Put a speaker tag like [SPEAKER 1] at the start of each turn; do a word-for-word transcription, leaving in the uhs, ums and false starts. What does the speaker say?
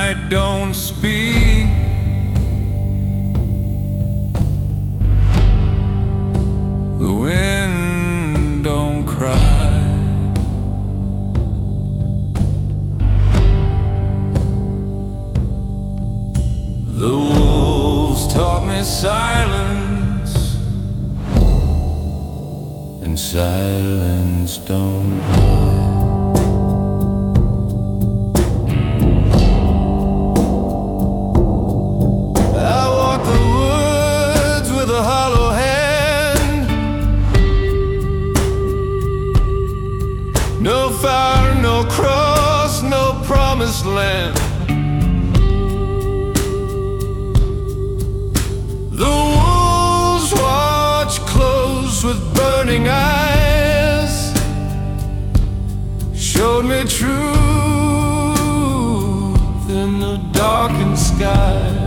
[SPEAKER 1] night don't speak. The wind don't cry. The wolves taught me silence, and silence don't cry. I walk the woods with a hollow hand. No fire, no cross, no promised land. The wolves watch close with burning eyes, showed me truth in the darkened sky.